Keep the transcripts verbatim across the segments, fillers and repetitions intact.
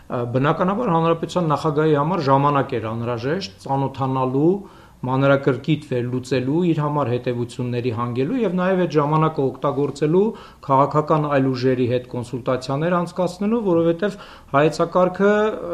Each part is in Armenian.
Բնականաբար հանրապետության նախագահի համար ժամանակ էր անհրաժեշտ ծանոթանալու, մանրակրկիտ վերլուծելու, իր համար հետևությունների հանգելու եւ նաեւ այդ ժամանակը օգտագործելու քաղաքական այլ ուժերի հետ կոնսուլտացիաներ անցկացնելու, որովհետեւ հայեցակարգը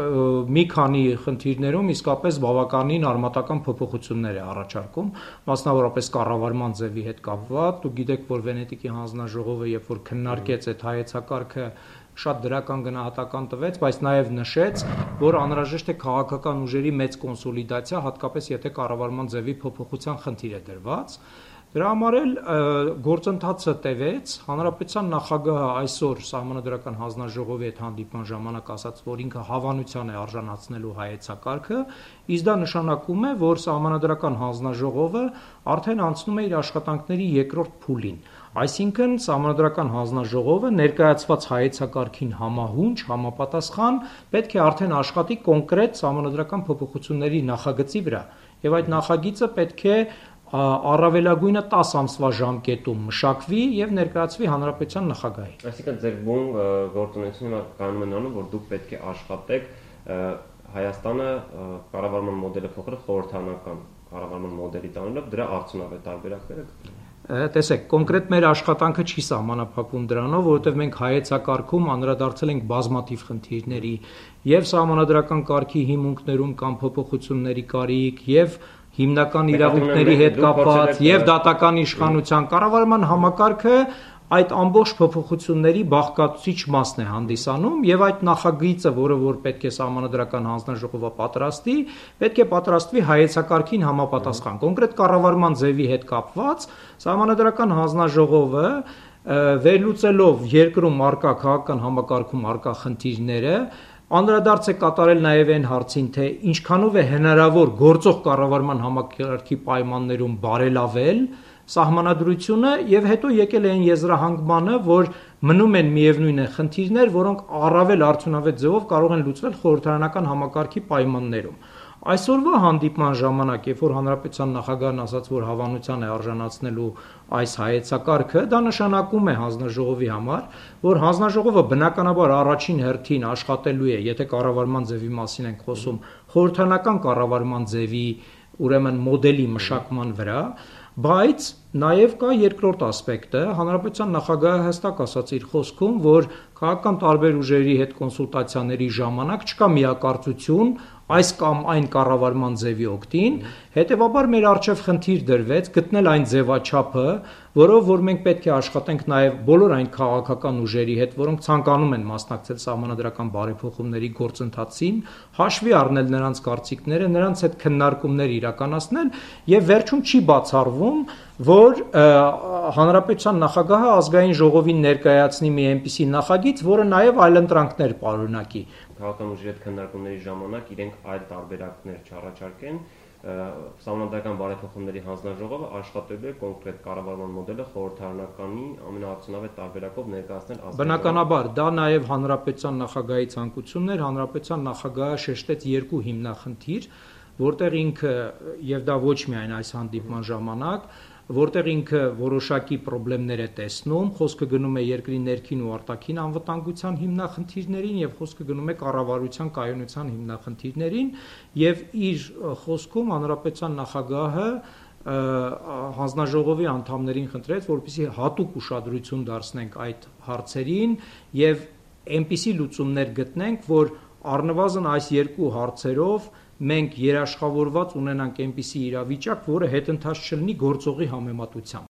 մի քանի խնդիրներում իսկապես բավականին արմատական փոփոխություններ է առաջարկում, մասնավորապես կառավարման ձևի հետ կապված։ Դուք գիտեք, որ Վենետիկի հանձնաժողովը երբ որ քննարկեց այդ հայեցակարգը շատ դրական գնահատական տվեց, բայց նաև նշեց, որ անհրաժեշտ է քաղաքական ուժերի մեծ կոնսոլիդացիա, հատկապես եթե կառավարման ձևի փոփոխության խնդիր է դրված։ Դրա համար էլ գործընթացը տևեց, հանրապետության նախագահը այսօր Սահմանադրական հանձնաժողովի հետ հանդիպման ժամանակ ասաց, որ ինքը հավանության է արժանացնելու հայեցակարգը, իսկ դա նշանակում է, որ Սահմանադրական հանձնաժողովը արդեն անցնում է իր աշխատանքների երկրորդ փուլին։ Այսինքն Սահմանադրական հանձնաժողովը ներկայացված հայեցակարգին համահունչ, համապատասխան պետք է արդեն աշխատի կոնկրետ սահմանադրական փոփոխությունների նախագծի վրա, եւ այդ նախագիծը պետք է առավելագույնը տասը ամսվա ժամկետում մշակվի եւ ներկայացվի հանրապետության նախագահին։ Այսինքն ձեր ում գործունեությունը կանում է նրանում, որ դուք պետք է աշխատեք Հայաստանը կառավարման մոդելը փոխել խորհրդարանական կառավարման մոդելի տանելով, դրա արդյունավետ տարբերակները գտնելու։ Տեսեք, կոնկրետ մեր աշխատանքը չի սահմանափակվում դրանով, որովհետև մենք հայեցակարգում անդրադարձել ենք բազմաթիվ խնդիրների, եւ սահմանադրական կարգի հիմունքներում կամ փոփոխությունների կարիք, եւ հիմնական իրավունքների հետ կապված, եւ դատական իշխանության կառավարման համակարգը այդ ամբողջ փոփոխությունների բաղկացուցիչ մասն է հանդիսանում եւ այդ նախագիծը, որը որ պետք է Սահմանադրական հանձնաժողովը պատրաստի, պետք է պատրաստվի հայեցակարգին համապատասխան։ Կոնկրետ կառավարման ձևի հետ կապված Սահմանադրական հանձնաժողովը վերլուծելով երկրում արկա քաղաքական համակարգում արկա խնդիրները անդրադարձ է կատարել նաև այն հարցին, թե ինչքանով է հնարավոր գործող կառավարման համակարգի պայմաններում բարելավել սահմանադրությունը եւ հետո եկել են եզրահանգմանը, որ մնում են միևնույն է խնդիրներ, որոնք առավել արդյունավետ ձևով կարող են լուծվել խորհրդարանական համակարգի պայմաններում։ Այսօրվա հանդիպման ժամանակ, երբ որ հանրապետության նախագահն ասաց, որ հավանության է արժանացնելու այս հայեցակարգը, դա նշանակում է հանձնաժողովի համար, որ հանձնաժողովը բնականաբար առաջին հերթին աշխատելու է, եթե կառավարման ձևի մասին ենք խոսում, խորհրդարանական կառավարման ձևի, ուրեմն մոդելի մշակման վրա, բայց նաև կա երկրորդ ասպեկտը, հանրապետության նախագահը հստակ ասաց իր խոսքում, որ քաղաքական տարբեր ուժերի հետ կոնսուլտացիաների ժամանակ չկա միակարծություն այս կամ այն կառավարման ձևի օգտին, հետևաբար մեր առջև խնդիր դրվեց գտնել այն ձևաչափը, որով որ մենք պետք է աշխատենք նաև բոլոր այն քաղաքական ուժերի հետ, որոնք ցանկանում են մասնակցել սահմանադրական բարեփոխումների գործընթացին, հաշվի առնել նրանց կարծիքները, նրանց հետ քննարկումներ իրականացնել եւ վերջում չի բացառվում, որ հանրապետության նախագահը ազգային ժողովին ներկայացնի մի այնպիսի նախագիծ, որը նաև այլընտրանքներ պարունակի։ Քաղաքական ուժերի հետ քննարկումների ժամանակ իրենք այլ տարբերակներ չառաջարկեն, Սահմանադրական բարեփոխումների հանձնաժողովը աշխատելու է կոնկրետ կառավարման մոդելը խորհրդարանականի ամենաարդյունավետ տարբերակով ներկայացնել ազգային։ Բնականաբար, դա նաև հանրապետության նախագահի ցանկությունն էր, հանրապետության նախագահը շեշտեց երկու հիմնախնդիր, որտեղ ինքը եւ դա ոչ միայն այս հանդիպման ժամանակ, որտեղ ինքը որոշակի խնդիրներ է տեսնում, խոսքը գնում է երկրի ներքին ու արտաքին անվտանգության հիմնախնդիրներին եւ խոսքը գնում է կառավարության կայունության հիմնախնդիրներին եւ իր խոսքում հանրապետության նախագահը հանձնաժողովի անդամներին խնդրեց, որպեսզի հատուկ ուշադրություն դարձնենք այդ հարցերին եւ այնպիսի լուծումներ գտնենք, որ առնվազն այս երկու հարցերով մենք երաշխավորված ունենանք այնպիսի իրավիճակ, որը հետընթաց չլինի գործողի համեմատությամբ։